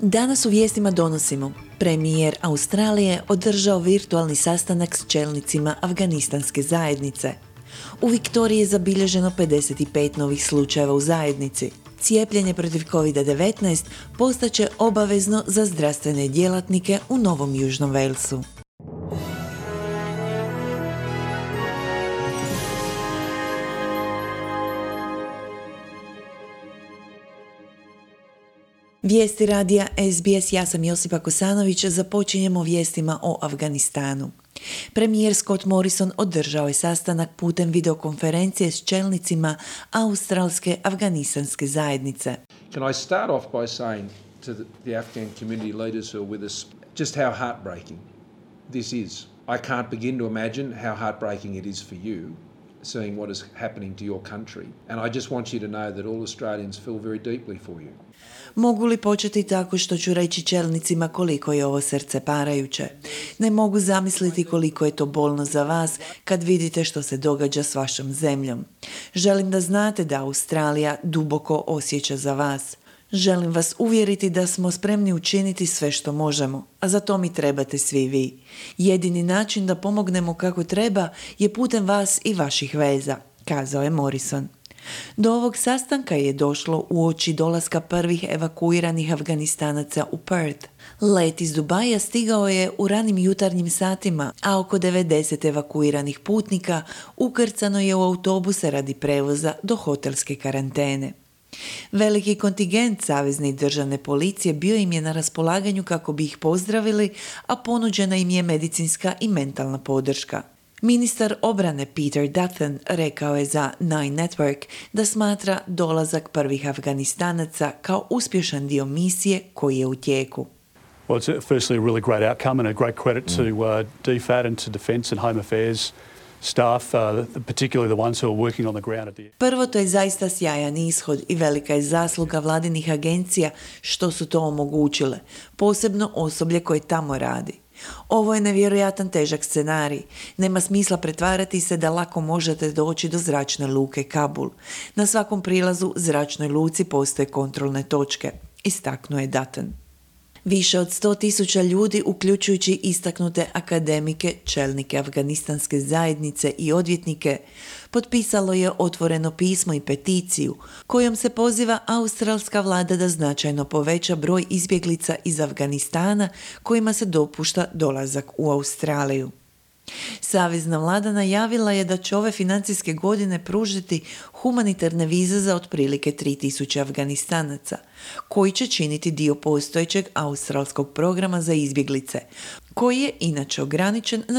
Danas u vijestima donosimo. Premijer Australije održao virtualni sastanak s čelnicima afganistanske zajednice. U Viktoriji je zabilježeno 55 novih slučajeva u zajednici. Cijepljenje protiv COVID-19 postaće obavezno za zdravstvene djelatnike u Novom Južnom Walesu. Vijesti radija SBS, ja sam Josipa Kosanović, započinjemo vijestima o Afganistanu. Premijer Scott Morrison održao je sastanak putem videokonferencije s čelnicima australske afganistanske zajednice. Can I start off by saying to the Afghan community leaders who are with us just how heartbreaking this is. I can't begin to imagine how heartbreaking it is for you seeing what is happening to your country. And I just want you to know that all Australians feel very deeply for you. Mogu li početi tako što ću reći čelnicima koliko je ovo srce parajuće? Ne mogu zamisliti koliko je to bolno za vas kad vidite što se događa s vašom zemljom. Želim da znate da Australija duboko osjeća za vas. Želim vas uvjeriti da smo spremni učiniti sve što možemo, a za to mi trebate svi vi. Jedini način da pomognemo kako treba je putem vas i vaših veza, kazao je Morrison. Do ovog sastanka je došlo uoči dolaska prvih evakuiranih Afganistanaca u Perth. Let iz Dubaja stigao je u ranim jutarnjim satima, a oko 90 evakuiranih putnika ukrcano je u autobuse radi prevoza do hotelske karantene. Veliki kontingent savezne i državne policije bio im je na raspolaganju kako bi ih pozdravili, a ponuđena im je medicinska i mentalna podrška. Ministar obrane Peter Dutton rekao je za Nine Network da smatra dolazak prvih Afganistanaca kao uspješan dio misije koji je u tijeku. Well, it's firstly a really great outcome and a great credit to DFAT and to Defence and Home Affairs staff, particularly the ones who are working on the ground at the... Prvo, to je zaista sjajan ishod i velika je zasluga vladinih agencija što su to omogućile, posebno osoblje koje tamo radi. Ovo je nevjerojatan težak scenarij. Nema smisla pretvarati se da lako možete doći do zračne luke Kabul. Na svakom prilazu zračnoj luci postoje kontrolne točke, istaknuo je Dutton. Više od 100.000 ljudi, uključujući istaknute akademike, čelnike afganistanske zajednice i odvjetnike, potpisalo je otvoreno pismo i peticiju kojom se poziva australska vlada da značajno poveća broj izbjeglica iz Afganistana kojima se dopušta dolazak u Australiju. Savezna vlada najavila je da će ove financijske godine pružiti humanitarne vize za otprilike 3.000 Afganistanaca, koji će činiti dio postojećeg australskog programa za izbjeglice, koji je inače ograničen na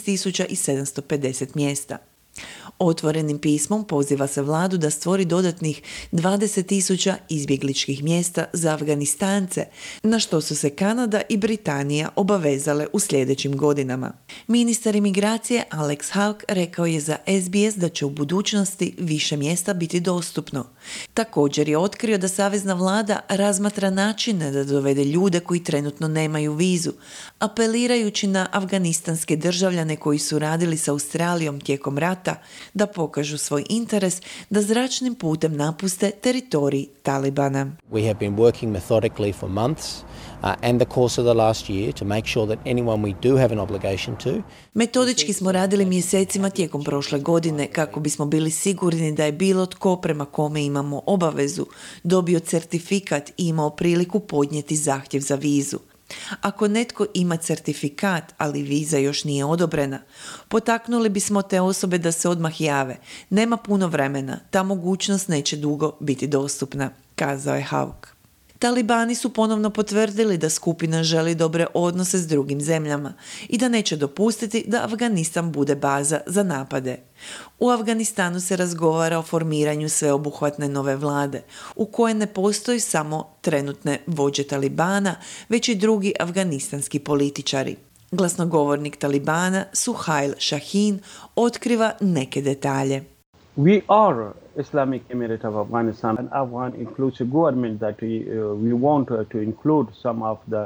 13.750 mjesta. Otvorenim pismom poziva se vladu da stvori dodatnih 20.000 izbjegličkih mjesta za Afganistance, na što su se Kanada i Britanija obavezale u sljedećim godinama. Ministar imigracije Alex Hawke rekao je za SBS da će u budućnosti više mjesta biti dostupno. Također je otkrio da savezna vlada razmatra načine da dovede ljude koji trenutno nemaju vizu, apelirajući na afganistanske državljane koji su radili s Australijom tijekom rata da pokažu svoj interes da zračnim putem napuste teritorij Talibana. We have been working methodically for months and the course of the last year to make sure that anyone we do have an obligation to. Metodički smo radili mjesecima tijekom prošle godine kako bismo bili sigurni da je bilo tko prema kome imamo obavezu dobio certifikat i imao priliku podnijeti zahtjev za vizu. Ako netko ima certifikat, ali viza još nije odobrena, potaknuli bismo te osobe da se odmah jave. Nema puno vremena, ta mogućnost neće dugo biti dostupna, kazao je Hawke. Talibani su ponovno potvrdili da skupina želi dobre odnose s drugim zemljama i da neće dopustiti da Afganistan bude baza za napade. U Afganistanu se razgovara o formiranju sveobuhvatne nove vlade, u kojoj ne postoji samo trenutne vođe Talibana, već i drugi afganistanski političari. Glasnogovornik Talibana, Suhail Shaheen, otkriva neke detalje. We are Islamic Emirate of Afghanistan, and Afghan includes a government that we want to include some of the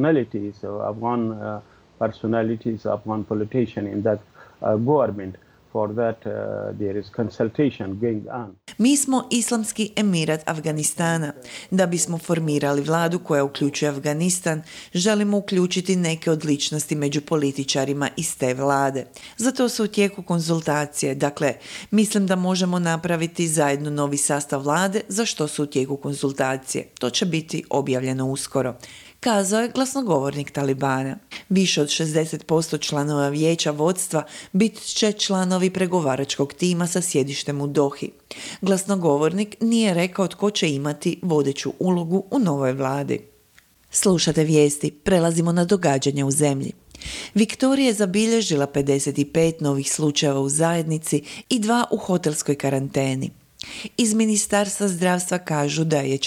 personalities, Afghan personalities, Afghan politicians in that government. for that, there is consultation going on. Mi smo Islamski Emirat Afganistana. Da bismo formirali vladu koja uključuje Afganistan, želimo uključiti neke od ličnosti među političarima iz te vlade. Zato su u tijeku konzultacije. Dakle, mislim da možemo napraviti zajedno novi sastav vlade, za što su u tijeku konzultacije. To će biti objavljeno uskoro, kazao je glasnogovornik Talibana. Više od 60% članova vijeća vodstva bit će članovi pregovaračkog tima sa sjedištem u Dohi. Glasnogovornik nije rekao tko će imati vodeću ulogu u novoj vladi. Slušate vijesti, prelazimo na događanja u zemlji. Viktorija je zabilježila 55 novih slučajeva u zajednici i 2 u hotelskoj karanteni. Iz Ministarstva zdravstva kažu da je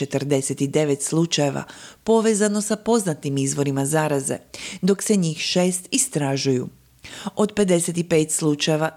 49 slučajeva povezano sa poznatim izvorima zaraze, dok se njih 6 istražuju. Od 55 slučajeva,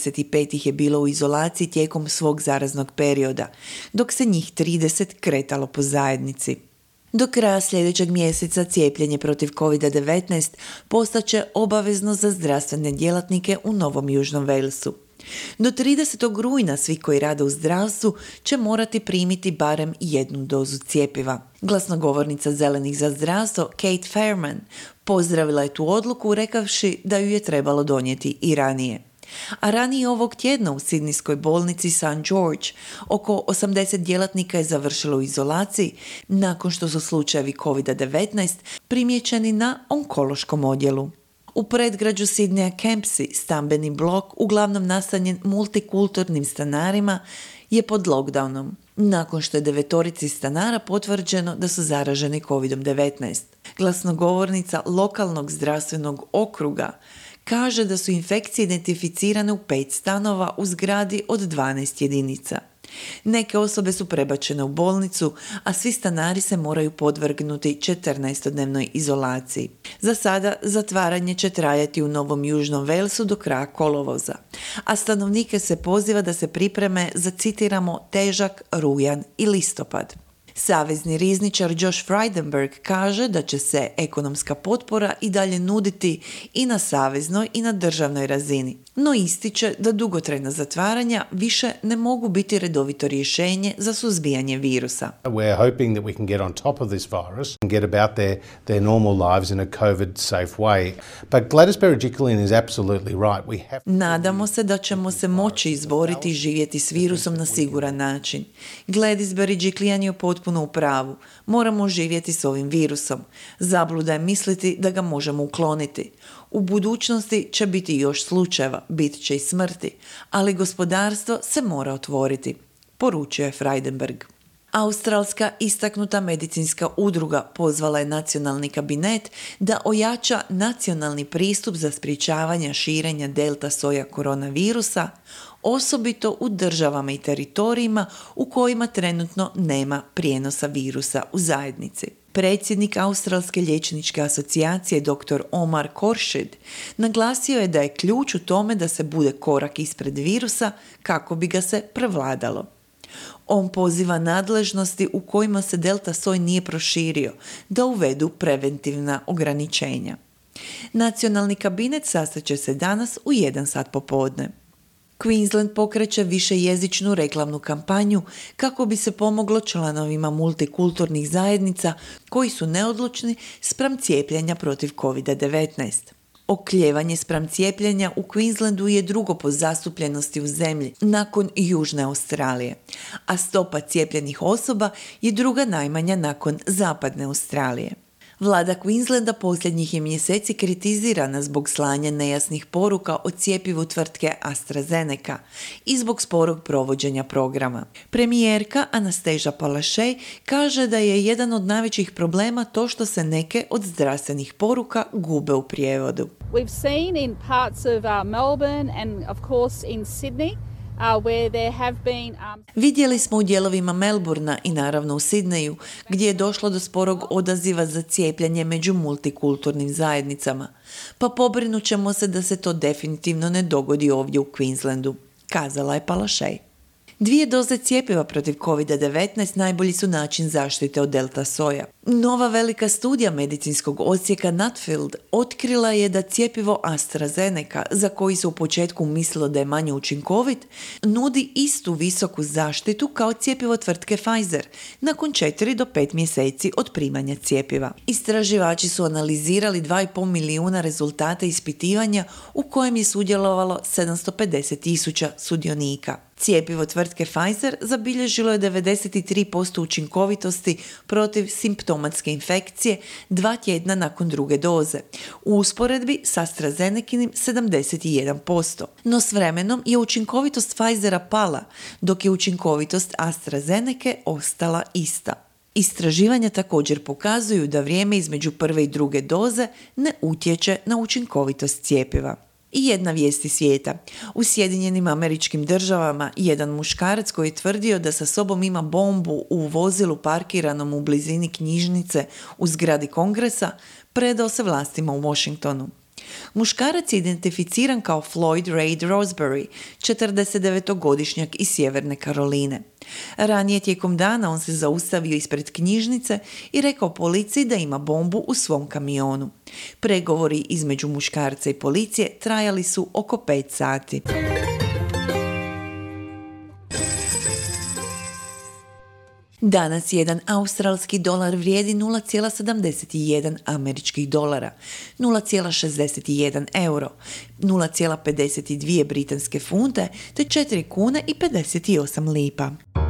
25 ih je bilo u izolaciji tijekom svog zaraznog perioda, dok se njih 30 kretalo po zajednici. Do kraja sljedećeg mjeseca cijepljenje protiv COVID-19 postaće obavezno za zdravstvene djelatnike u Novom Južnom Walesu. Do 30. rujna svi koji rade u zdravstvu će morati primiti barem 1 dozu cjepiva. Glasnogovornica Zelenih za zdravstvo Kate Fairman pozdravila je tu odluku rekavši da ju je trebalo donijeti i ranije. A ranije ovog tjedna u sidnijskoj bolnici St. George oko 80 djelatnika je završilo u izolaciji nakon što su slučajevi COVID-19 primijećeni na onkološkom odjelu. U predgrađu Sidneja Kempsey stambeni blok, uglavnom nastanjen multikulturnim stanarima, je pod lockdownom, nakon što je 9 stanara potvrđeno da su zaraženi COVID-19. Glasnogovornica lokalnog zdravstvenog okruga kaže da su infekcije identificirane u 5 stanova u zgradi od 12 jedinica. Neke osobe su prebačene u bolnicu, a svi stanari se moraju podvrgnuti 14-dnevnoj izolaciji. Za sada zatvaranje će trajati u Novom Južnom Walesu do kraja kolovoza, a stanovnike se poziva da se pripreme za, citiramo, težak rujan i listopad. Savezni rizničar Josh Frydenberg kaže da će se ekonomska potpora i dalje nuditi i na saveznoj i na državnoj razini, no ističe da dugotrajna zatvaranja više ne mogu biti redovito rješenje za suzbijanje virusa. We're hoping that we can get on top of this virus and get about their normal lives in a COVID safe way. But Gladys Berejiklian is absolutely right. We have Nadamo se da ćemo se moći izboriti i živjeti s virusom na siguran način. Gladys Berejiklian je potpuno u pravu. Moramo živjeti s ovim virusom. Zabluda je misliti da ga možemo ukloniti. U budućnosti će biti još slučajeva, bit će i smrti, ali gospodarstvo se mora otvoriti, poručuje Frydenberg. Australska istaknuta medicinska udruga pozvala je nacionalni kabinet da ojača nacionalni pristup za sprječavanje širenja delta soja koronavirusa, osobito u državama i teritorijima u kojima trenutno nema prijenosa virusa u zajednici. Predsjednik Australske liječničke asocijacije dr. Omar Khorshid naglasio je da je ključ u tome da se bude korak ispred virusa kako bi ga se prevladalo. On poziva nadležnosti u kojima se delta soj nije proširio da uvedu preventivna ograničenja. Nacionalni kabinet sastaće se danas u 1 sat popodne. Queensland pokreće višejezičnu reklamnu kampanju kako bi se pomoglo članovima multikulturnih zajednica koji su neodlučni spram cijepljenja protiv COVID-19. Oklijevanje spram cijepljenja u Queenslandu je drugo po zastupljenosti u zemlji nakon Južne Australije, a stopa cijepljenih osoba je druga najmanja nakon Zapadne Australije. Vlada Queenslanda posljednjih je mjeseci kritizirana zbog slanja nejasnih poruka o cjepivu tvrtke AstraZeneca i zbog sporog provođenja programa. Premijerka Anastasia Palaszczuk kaže da je jedan od najvećih problema to što se neke od zdravstvenih poruka gube u prijevodu. We've seen in parts of Melbourne and of course in Sydney where there have been Vidjeli smo u dijelovima Melbourna i naravno u Sidneju gdje je došlo do sporog odaziva za cijepljenje među multikulturnim zajednicama, pa pobrinut ćemo se da se to definitivno ne dogodi ovdje u Queenslandu, kazala je Palaszczuk. 2 doze cjepiva protiv COVID-19 najbolji su način zaštite od delta soja. Nova velika studija medicinskog odsjeka Nutfield otkrila je da cjepivo AstraZeneca, za koji se u početku mislilo da je manje učinkovit, nudi istu visoku zaštitu kao cjepivo tvrtke Pfizer nakon 4 do 5 mjeseci od primanja cjepiva. Istraživači su analizirali 2,5 milijuna rezultata ispitivanja u kojem je sudjelovalo 750.000 sudionika. Cjepivo tvrtke Pfizer zabilježilo je 93% učinkovitosti protiv simptomatske infekcije 2 tjedna nakon druge doze, u usporedbi s AstraZenekinim 71%. No s vremenom je učinkovitost Pfizera pala, dok je učinkovitost AstraZeneke ostala ista. Istraživanja također pokazuju da vrijeme između prve i druge doze ne utječe na učinkovitost cjepiva. I jedna vijest iz svijeta. U Sjedinjenim Američkim Državama jedan muškarac koji je tvrdio da sa sobom ima bombu u vozilu parkiranom u blizini knjižnice u zgradi Kongresa predao se vlastima u Washingtonu. Muškarac je identificiran kao Floyd Reid Roseberry, 49-godišnjak iz Sjeverne Karoline. Ranije tijekom dana on se zaustavio ispred knjižnice i rekao policiji da ima bombu u svom kamionu. Pregovori između muškarca i policije trajali su oko 5 sati. Danas jedan australski dolar vrijedi 0,71 američkih dolara, 0,61 euro, 0,52 britanske funte te 4 kune i 58 lipa.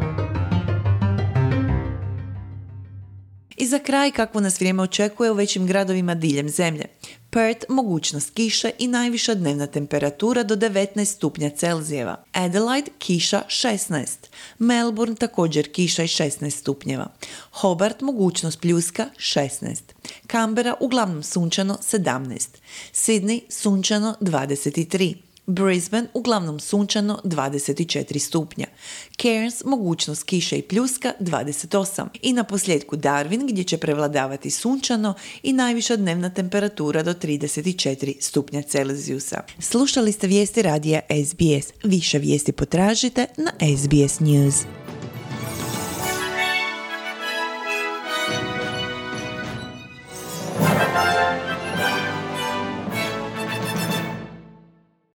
I za kraj, kakvo nas vrijeme očekuje u većim gradovima diljem zemlje. Perth, mogućnost kiše i najviša dnevna temperatura do 19 stupnja Celzijeva. Adelaide, kiša 16. Melbourne, također kiša i 16 stupnjeva. Hobart, mogućnost pljuska 16. Canberra, uglavnom sunčano 17. Sydney, sunčano 23. Brisbane, uglavnom sunčano 24 stupnja. Cairns, mogućnost kiše i pljuska 28. I na posljedku Darwin, gdje će prevladavati sunčano i najviša dnevna temperatura do 34 stupnja Celzijusa. Slušali ste vijesti radija SBS. Više vijesti potražite na SBS News.